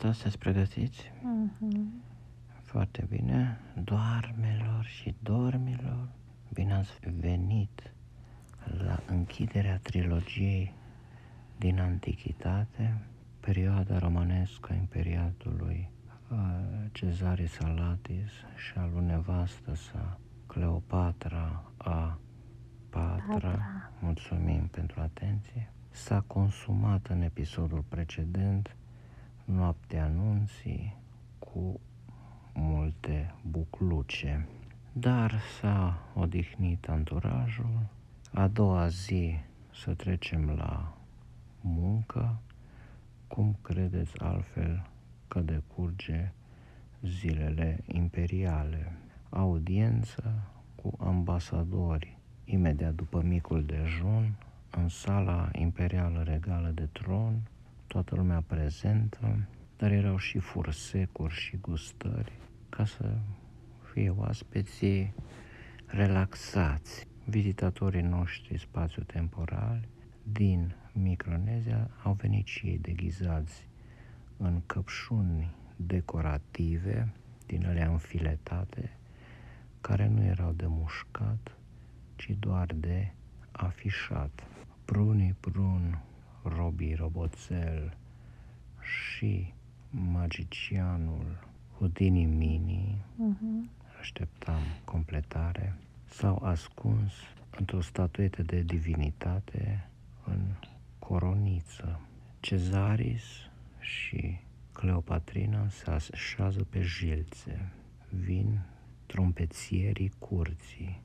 sunteți pregătiți? Foarte bine. Doarmelor și dormilor, bine ați venit la închiderea trilogiei din Antichitate, perioada romanescă a imperiatului Cezare Salatis și al lui nevastă sa, Cleopatra a patra. Mulțumim pentru atenție. S-a consumat în episodul precedent noaptea anunții cu multe bucluce, dar s-a odihnit anturajul. A doua zi să trecem la muncă. Cum credeți altfel că decurge zilele imperiale? Audiență cu ambasadori imediat după micul dejun în sala imperială regală de tron, toată lumea prezentă, dar erau și fursecuri și gustări ca să fie oaspeții relaxați. Vizitatorii noștri spațio-temporali din Micronezia au venit și ei deghizați în căpșuni decorative din alea înfiletate, care nu erau de mușcat, ci doar de afișat. Prunii prun, Robii Roboțel și magicianul Houdini Mini, așteptam completare, s-au ascuns într-o statuetă de divinitate în coroniță. Cezaris și Cleopatrina se așează pe jilțe. Vin trompetierii curții.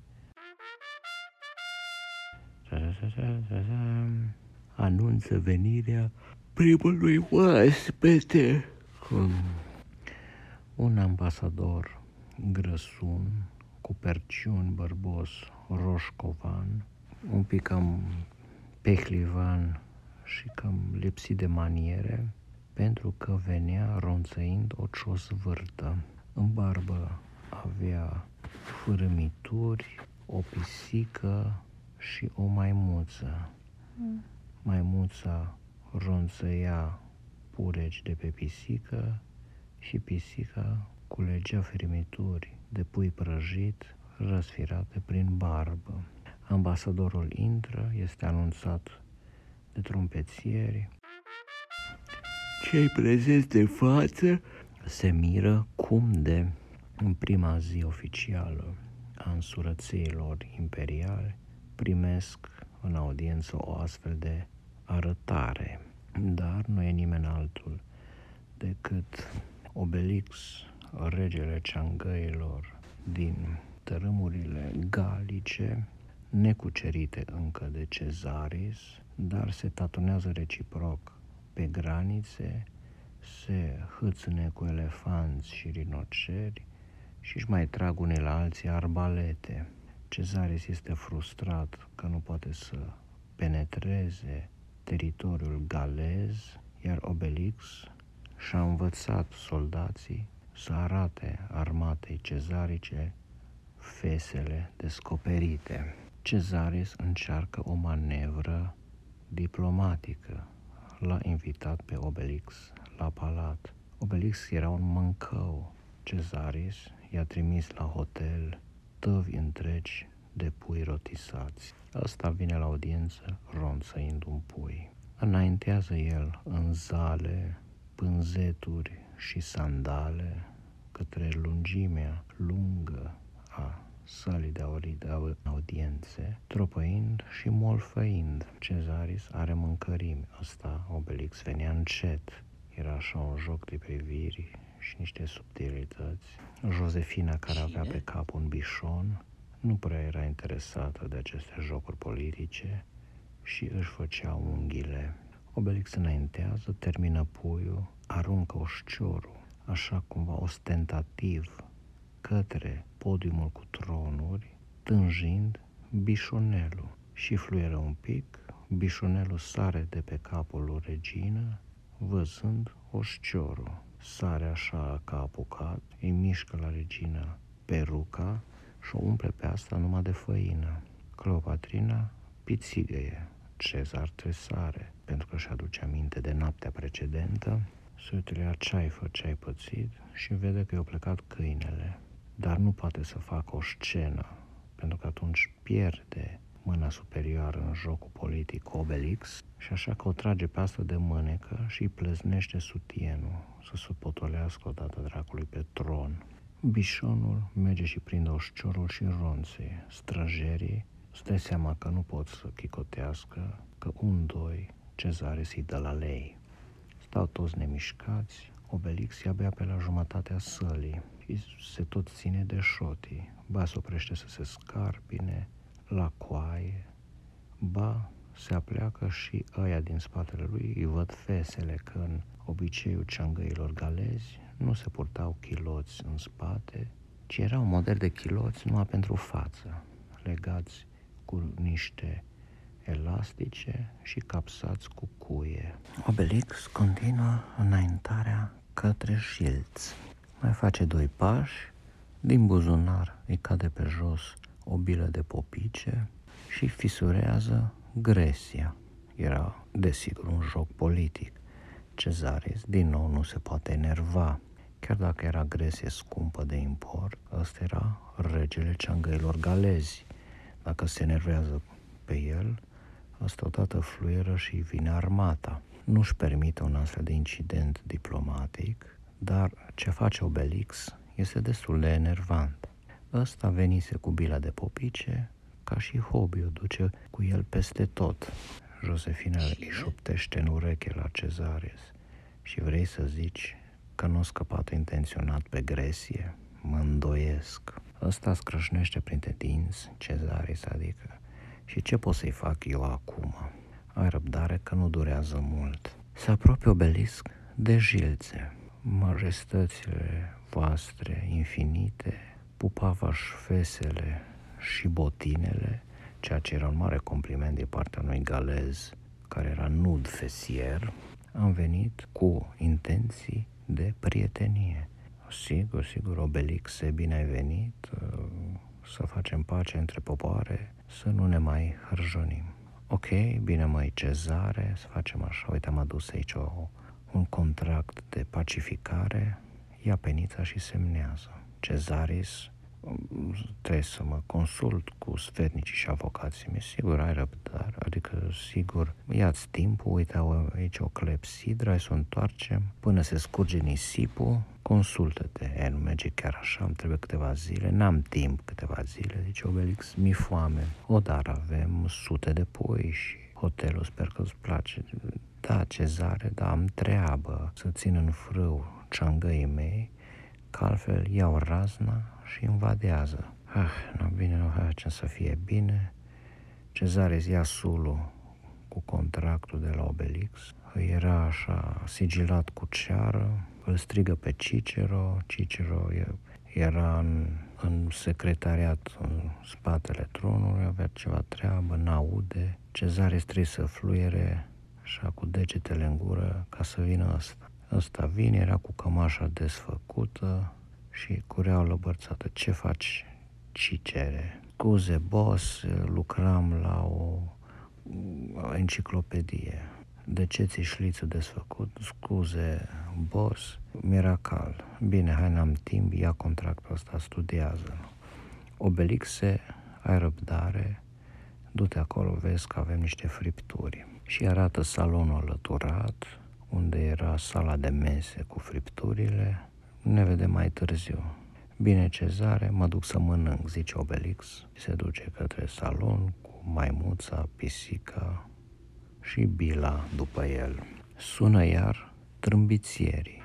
Anunță venirea primului oaspete. Un ambasador grăsun, cu perciuni bărbos, roșcovan, un pic cam pehlivan și cam lipsit de maniere, pentru că venea ronțăind o ciosvârtă. În barbă avea fărâmituri, o pisică și o maimuță. Maimuța ronțăia pureci de pe pisică și pisica culegea ferimituri de pui prăjit răsfirate prin barbă. Ambasadorul intră, este anunțat de trompețieri. Cei prezenți de față se miră cum de în prima zi oficială a însurățiilor imperiale primesc în audiență o astfel de arătare. Dar nu e nimeni altul decât Obelix, regele ceangăilor din tărâmurile galice, necucerite încă de Cezaris, dar se tatunează reciproc pe granițe, se hâțâne cu elefanți și rinoceri și își mai trag unii la alții arbalete. Cezaris este frustrat că nu poate să penetreze teritoriul galez, iar Obelix și-a învățat soldații să arate armatei cezarice fesele descoperite. Cezaris încearcă o manevră diplomatică. L-a invitat pe Obelix la palat. Obelix era un mâncău. Cezaris i-a trimis la hotel tăvi întregi de pui rotisați. Ăsta vine la audiență ronțăind un pui. Înaintează el în zale, pânzeturi și sandale către lungimea lungă a sălii de audiențe, tropăind și molfăind. Cezaris are mâncărimi. Ăsta, Obelix, venea încet. Era așa un joc de priviri și niște subtilități. Josefina, care avea pe cap un bișon, nu prea era interesată de aceste jocuri politice și își făcea unghiile. Obelix înaintează, termină puiul, aruncă oșciorul, așa cumva ostentativ, către podiumul cu tronuri, tânjind bișonelul. Și fluieră un pic, bișonelul sare de pe capul lui regină, văzând oșciorul. Sare așa ca apucat, îi mișcă la regină peruca și o umple pe asta numai de făină. Cleopatrina pițigăie. Cezar tresare, pentru că își aduce aminte de noaptea precedentă, se uită la ce ai pățit și vede că i-a plecat câinele. Dar nu poate să facă o scenă, pentru că atunci pierde mâna superioară în jocul politic Obelix și așa că o trage pe asta de mânecă și îi pleznește sutienul să se potolească odată dracului pe tron. Bișonul merge și prinde oșciorul și ronțe. Străjerii îți dai seama că nu pot să chicotească, că doi, Cezare să-i dă la lei. Stau toți nemișcați, Obelix e abia pe la jumătatea sălii și se tot ține de șotii. Ba se oprește să se scarpine la coaie, ba se apleacă și ăia din spatele lui îi văd fesele, că în obiceiul ceangăilor galezi nu se purtau chiloți în spate, ci era un model de chiloți numai pentru față, legați cu niște elastice și capsați cu cuie. Obelix continuă înaintarea către șilț. Mai face 2 pași, din buzunar îi cade pe jos o bilă de popice și fisurează Gresia. Era, desigur, un joc politic. Cezaris din nou nu se poate enerva. Chiar dacă era Gresie scumpă de import, ăsta era regele ceangăilor galezi. Dacă se enervează pe el, ăsta odată fluieră și vine armata. Nu-și permite un astfel de incident diplomatic, dar ce face Obelix este destul de enervant. Ăsta venise cu bila de popice, ca și hobby o duce cu el peste tot. Josefina îi șoptește în ureche la Cezaris. Și vrei să zici că nu a scăpat intenționat pe Gresie? Mă îndoiesc. Ăsta scrâșnește printre dinți, Cezaris, adică. Și ce pot să-i fac eu acum? Ai răbdare că nu durează mult. Se apropie Obelisc de Jilțe. Majestățile voastre infinite, pupava-și fesele și botinele, ceea ce era un mare compliment din partea unui galez care era nud fesier. Am venit cu intenții de prietenie. Sigur, Obelix, bine ai venit, să facem pace între popoare, să nu ne mai hărjonim. Ok, bine măi Cezare, să facem așa, uite am adus aici un contract de pacificare, ia penița și semnează. Cezaris, trebuie să mă consult cu sfetnicii și avocații mei, sigur ai răbdare, adică sigur ia-ți timpul, uite aici o clepsidră, hai să o întoarcem până se scurge nisipul, consultă-te, nu merge chiar așa, îmi trebuie câteva zile, n-am timp câteva zile, zice Obelix, mi-e foame, dar avem sute de pui și hotelul sper că îți place. Da, Cezare, da, am treabă să țin în frâu ceangăii mei, că altfel iau razna și invadează. Bine, nu facem să fie bine. Cezare îți ia sulul cu contractul de la Obelix. Era așa sigilat cu ceară, îl strigă pe Cicero. Cicero era în secretariat în spatele tronului, avea ceva treabă, n-aude. Cezare trebuie să fluiere așa cu degetele în gură ca să vină ăsta. Ăsta vine, era cu cămașa desfăcută și cureaua bărțată. Ce faci, Cicere? Scuze, boss, lucram la o enciclopedie. De ce ți-i șlițul desfăcut? Scuze, boss, mi-era cald. Bine, hai, n-am timp, ia contractul ăsta, studiază. Obelixe, ai răbdare, du-te acolo, vezi că avem niște fripturi. Și arată salonul alăturat, unde era sala de mese cu fripturile. Ne vedem mai târziu. Bine, Cezare, mă duc să mănânc, zice Obelix. Se duce către salon cu maimuța, pisica și bila după el. Sună iar trâmbițierii.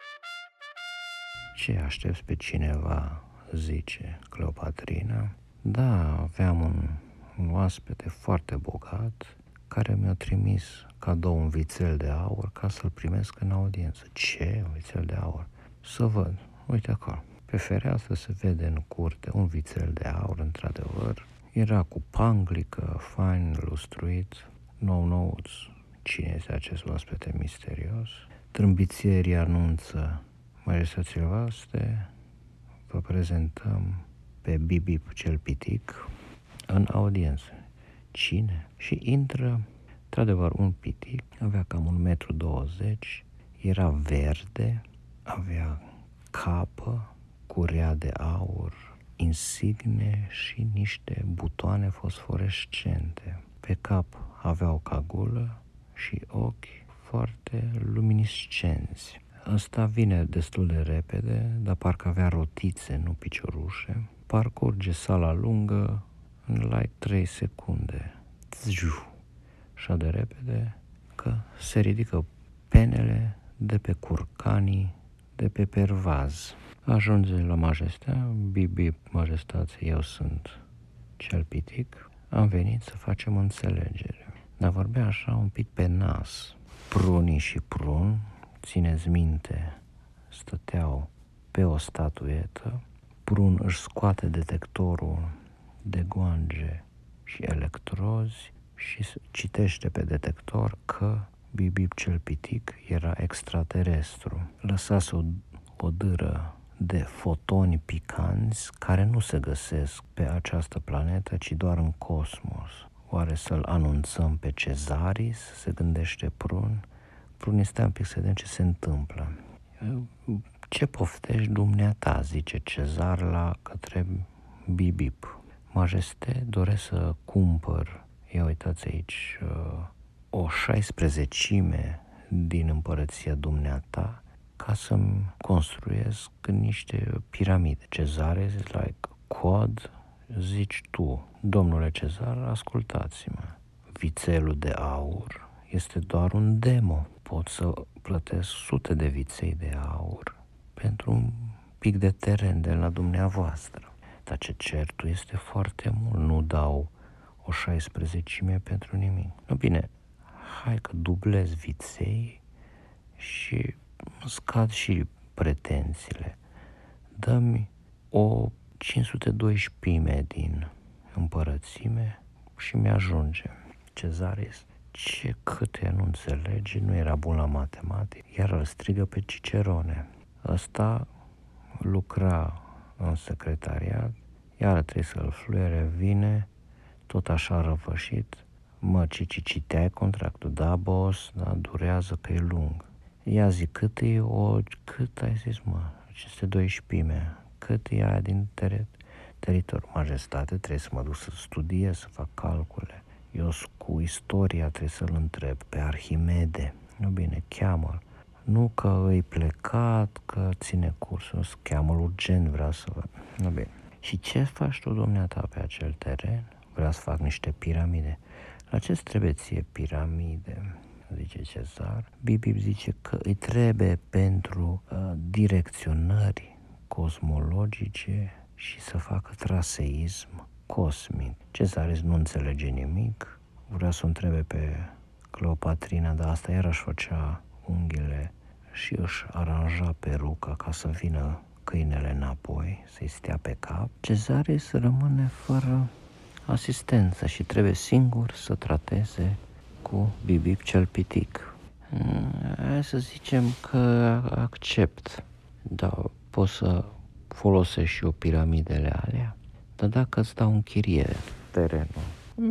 Ce, aștepți pe cineva, zice Cleopatrina. Da, aveam un oaspete foarte bogat care mi-a trimis cadou un vițel de aur ca să-l primesc în audiență. Ce? Un vițel de aur? Să văd. Uite acolo. Pe fereastră se vede în curte un vițel de aur, într-adevăr. Era cu panglică, fain, lustruit, nou-nouț. Cine este acest oaspete misterios? Trâmbițierii anunță: majestățile voastre, vă prezentăm pe Bibip cel pitic în audiență. Cine? Și intră, într-adevăr, un pitic, avea cam 1,20 m, Era verde, avea capă, curea de aur, insigne și niște butoane fosforescente. Pe cap avea o cagulă și ochi foarte luminiscenți. Ăsta vine destul de repede, dar parcă avea rotițe, nu piciorușe. Parcurge sala lungă în like 3 secunde. Așa de repede că se ridică penele de pe curcanii de pe pervaz. Ajunge la majestate, Bibi, majestație, eu sunt cel pitic, am venit să facem înțelegere. Dar vorbea așa un pic pe nas. Prunii și Prun, țineți minte, stăteau pe o statuetă. Prun își scoate detectorul de goange și electrozi și citește pe detector că Bibip cel pitic era extraterestru. Lăsase o dâră de fotoni picanți care nu se găsesc pe această planetă, ci doar în cosmos. Oare să-l anunțăm pe Cezaris? Se gândește Prun. Prun este un pic să vedem ce se întâmplă. Ce poftești dumneata, zice Cezar la către Bibip. Majestate, doresc să cumpăr, ia uitați aici, o 16-ime din împărăția dumneata ca să-mi construiesc niște piramide. Cezare, like, cod, zici tu. Domnule Cezar, ascultați-mă. Vițelul de aur este doar un demo. Pot să plătesc sute de viței de aur pentru un pic de teren de la dumneavoastră. Dar ce cer tu este foarte mult, nu dau o 16-ime pentru nimic. Nu bine, hai că dublez viței și scad și pretențiile. Dă-mi o 512 din împărățime și mi-ajunge. Cezaris, ce câte nu înțelege, nu era bun la matematică, iar îl strigă pe Cicerone. Ăsta lucra în secretariat, iar trebuie să-l fluiere, vine, tot așa răvășit. Mă, Cici, citeai contractul? Da, boss, da, durează că e lung. Ia zi, cât ai zis, mă? 512, cât e aia din teritoriu? Majestate, trebuie să mă duc să studiez, să fac calcule. Eu cu istoria trebuie să-l întreb pe Arhimede. Nu bine, cheamă-l. Nu că îi plecat, că ține cursul, cheamă-l urgent, vrea să văd. Nu bine. Și ce faci tu, dumneata, pe acel teren? Vreau să fac niște piramide. La ce trebuie ție piramide? Zice Cezar. Bibip zice că îi trebuie pentru direcționări cosmologice și să facă traseism cosmic. Cezaris nu înțelege nimic, vrea să o întrebe pe Cleopatrina, dar asta iarăși făcea unghiile și își aranja peruca ca să vină câinele înapoi, să-i stea pe cap. Cezaris rămâne fără asistență și trebuie singur să trateze cu Bibip cel pitic. Hai să zicem că accept, dar pot să folosesc și eu piramidele alea, dar dacă îți dau în chirie terenul,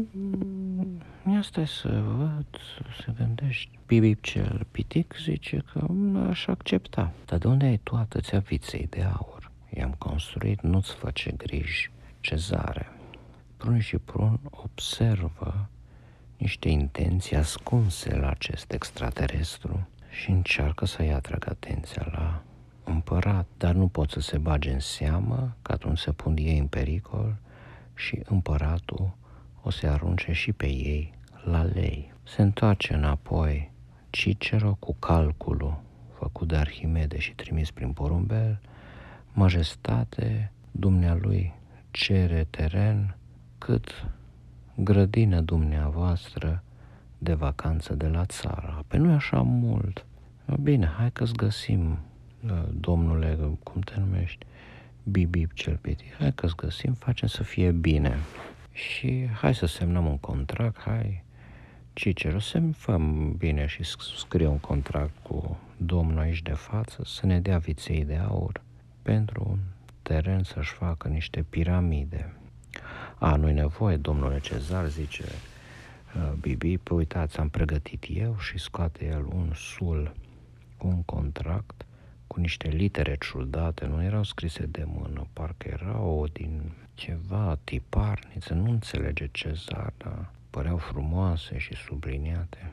asta e să văd, să gândești. Bibip cel pitic zice că aș accepta. Dar de unde ai tu atâția viței de aur? I-am construit, nu-ți face griji, Cezare. Prun și Prun observă niște intenții ascunse la acest extraterestru și încearcă să-i atragă atenția la împărat, dar nu pot să se bage în seamă, că atunci se pun ei în pericol și împăratul o să arunce și pe ei la lei. Se întoarce înapoi Cicero cu calculul făcut de Arhimede și trimis prin porumbel. Majestate, dumnealui cere teren cât grădină dumneavoastră de vacanță de la țară. Păi nu e așa mult. Bine, hai că-ți găsim, domnule, cum te numești, Bibip cel pitic, hai că-ți găsim, facem să fie bine. Și hai să semnăm un contract, hai, Cicero, să făm bine și scrie un contract cu domnul aici de față, să ne dea viței de aur pentru un teren să-și facă niște piramide. Nu-i nevoie, domnule Cezar, zice Bibip, uitați, am pregătit eu și scoate el un sul cu un contract, cu niște litere ciudate, nu erau scrise de mână, parcă erau din ceva tiparniță, nu înțelege Cezar, dar păreau frumoase și subliniate.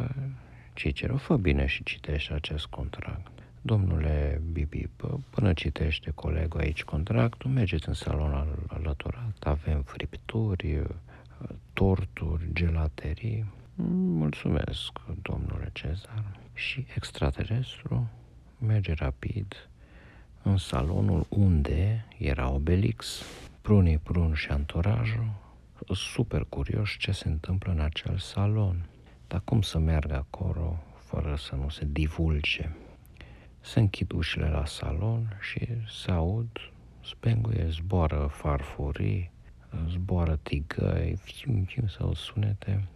Cicero, fă bine și citește acest contract. Domnule Bibi, până citește colegul aici contractul, mergeți în salon alăturat, avem fripturi, torturi, gelaterii. Mulțumesc, domnule Cezar. Și extraterestru merge rapid în salonul unde era Obelix. Prunii Prun și anturajul super curioși ce se întâmplă în acel salon. Dar cum să meargă acolo fără să nu se divulge? Se închid ușile la salon și se aud spenguie, zboară farfurii, zboară tigăi, fiu, fiu, sau sunete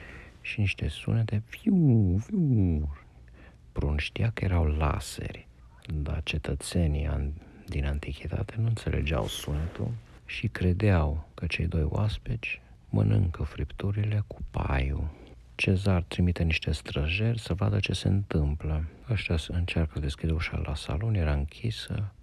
și niște sunete, fiu, fiu. Prun știa că erau laseri, dar cetățenii din antichitate nu înțelegeau sunetul și credeau că cei doi oaspeți mănâncă fripturile cu paiul. Cezar trimite niște străjeri să vadă ce se întâmplă. Ăștia încearcă să deschidă ușa la salon, era închisă,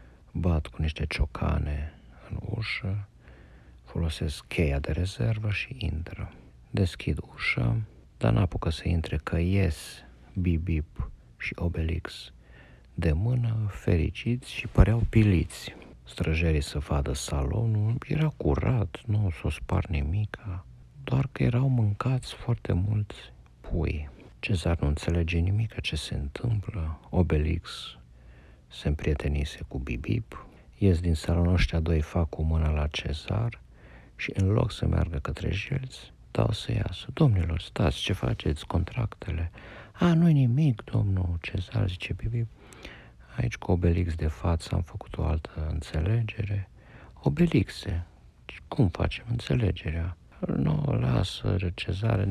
bat cu niște ciocane în ușă, folosesc cheia de rezervă și intră. Deschid ușa, dar n-apucă să intre că ies Bip-Bip și Obelix de mână, fericiți și păreau piliți. Străjerii să vadă salonul, era curat, nu s-o spart nimica, doar că erau mâncați foarte mulți pui. Cezar nu înțelege nimic ce se întâmplă. Obelix se împrietenise cu Bip-Bip, ies din salon, ăștia doi fac cu mâna la Cezar și în loc să meargă către jelți, dau să iasă. Domnilor, stați, ce faceți, contractele? Nu-i nimic, domnul Cezar, zice Bip-Bip. Aici cu Obelix de față am făcut o altă înțelegere. Obelixe, cum facem înțelegerea? Nu, lasă, Cezare,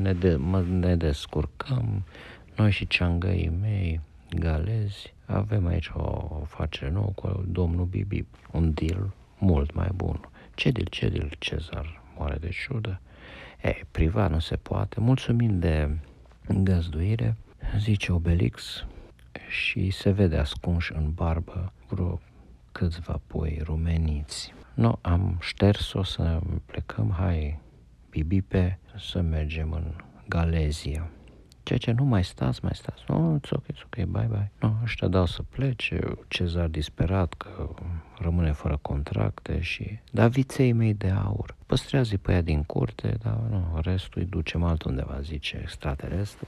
ne descurcăm, noi și ceangăii mei, galezi, avem aici o afacere nouă cu domnul Bip-Bip, un deal mult mai bun. Ce deal, Cezar moare de ciudă. Privat nu se poate, mulțumim de găzduire, zice Obelix și se vede ascunși în barbă vreo câțiva pui rumeniți. Am șters-o să plecăm, hai, Bibipe, să mergem în Galezia. Ce, nu mai stați? No, it's ok, bye. No, ăștia dau să plece, Cezar disperat că rămâne fără contracte și... Dar viței mei de aur, păstrează-i pe ea din curte, dar nu, restul îi ducem altundeva, zice extraterestru.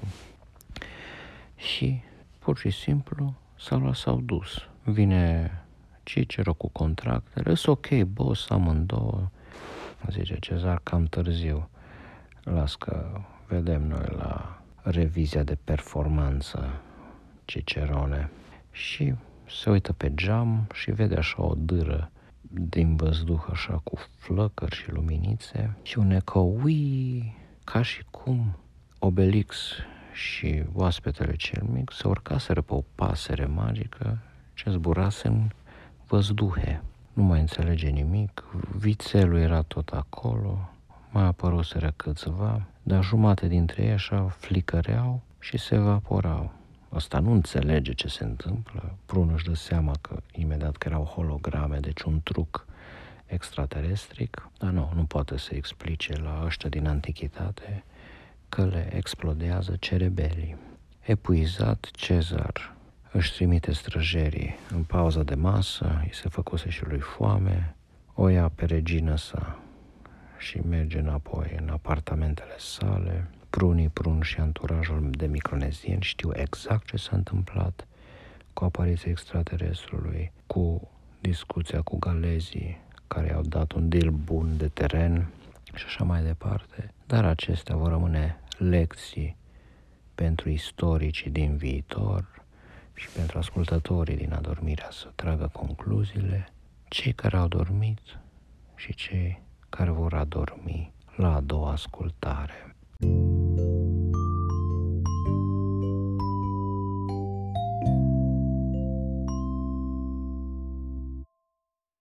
Și pur și simplu s-au dus. Vine Cicero cu contractele, e ok, boss, amândouă. Zice Cezar, cam târziu. Las că vedem noi la revizia de performanță, Cicerone. Și se uită pe geam și vede așa o dâră din văzduh, așa cu flăcări și luminițe și un ecou, ca și cum Obelix și oaspetele cel mic se urcaseră pe o pasăre magică ce zburase în văzduhe. Nu mai înțelege nimic, vițelul era tot acolo, mai apăruseră câțiva, dar jumate dintre ei așa flicăreau și se evaporau. Ăsta nu înțelege ce se întâmplă, Prun își dă seama că imediat că erau holograme, deci un truc extraterestric, dar nu poate să explice la ăștia din antichitate că le explodează cerebelii. Epuizat, Cezar își trimite străjerii în pauza de masă, îi se făcuse și lui foame, o ia pe regină sa și merge înapoi în apartamentele sale. Prunii Prun și anturajul de micronezieni știu exact ce s-a întâmplat cu apariția extraterestrului, cu discuția cu galezii care i-au dat un deal bun de teren și așa mai departe, dar acestea vor rămâne lecții pentru istoricii din viitor și pentru ascultătorii din adormirea să tragă concluziile, cei care au dormit și cei care vor adormi la a doua ascultare.